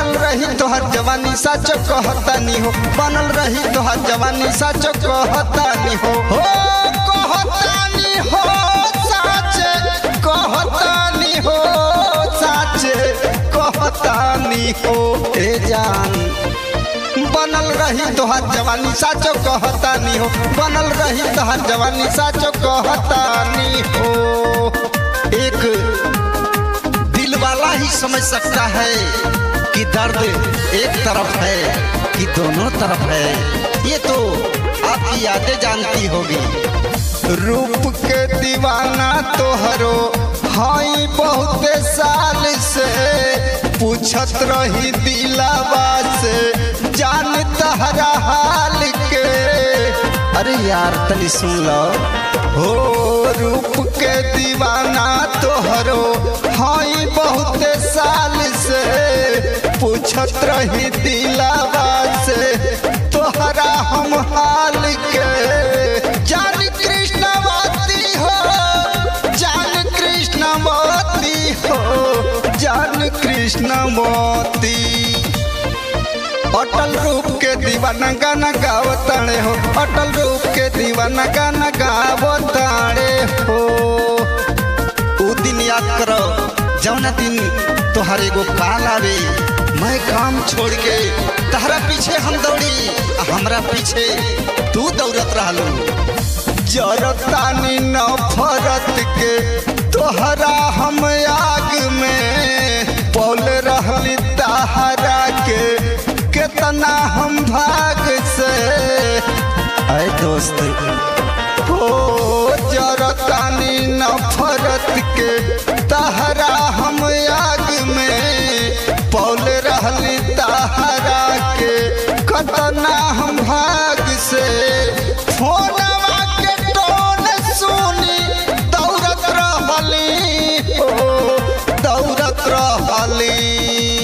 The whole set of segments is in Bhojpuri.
बनल रही तोहर जवानी साचो कहतानी हो, बनल रही तोहर जवानी साचो कहतानी हो, कहतानी हो साचे, कहतानी हो साचे, कहतानी हो ए जान। बनल रही तोहर जवानी साचो कहतानी हो, बनल रही तोहर जवानी साचो कहतानी हो। एक दिल वाला ही समझ सकता है कि दर्द एक तरफ है कि दोनों तरफ है, ये तो आपकी यादें जानती होगी। रूप के दीवाना तोहरो हाई बहुत साल से, पूछत रही दिलावा से जान तहरा हाल के। अरे यार तनी सुन लो हो, रूप के दीवाना तोहरो हाई बहुत साल से, पूछत रही दिलावा से तोहरा हम हाल के। जान कृष्णवती हो, जान कृष्णवती हो, जान कृष्णवती। अटल रूप के दीवाना गाना गावताड़े हो, अटल रूप के दीवाना गाना गावताड़े हो। उ दिन याद करो जौना दिन तोहर एगो काल आवे, मैं काम छोड़ के तहरा पीछे हम दौड़ी, हमरा पीछे तू दौड़त रहलू। जरतानी नफरत के तोहरा हम आग में, पौल रहली तहरा के कितना हम भाग से। ऐ दोस्त हो जरतानी नफरत के तहरा हम आग में, पौल रहली तहरा के कितना हम भाग से। फोनवा के टोन सुनी दौड़त रहली हो, दौड़त रहली।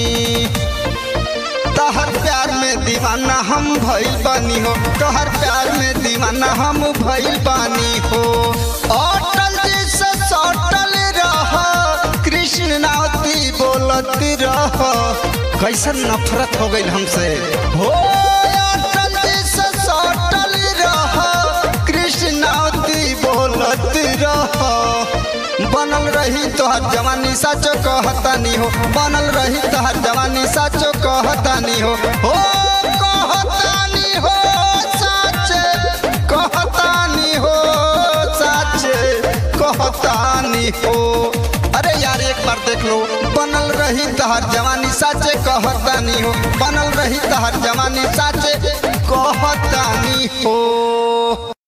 तोहर प्यार में दीवाना हम भइल बानी हो, तोहर प्यार में दीवाना हम भइल बानी हो। अटल जी से सटल रह, कृष्ण नावती बोलत रह। कैसन नफरत हो गई हमसे हो, अटल जी से सटल रह, कृष्ण नावती बोलत रह। बनल रही तोहर जवानी साचो कहतानी हो, बनल रही तोहर जवानी साचो कहतानी हो, कहतानी हो साचे, कहतानी हो साचे, कहतानी हो। अरे यार एक बार देख लो, बनल रही तोहर जवानी साचे कहतानी हो, बनल रही तोहर जवानी साचे कहतानी हो।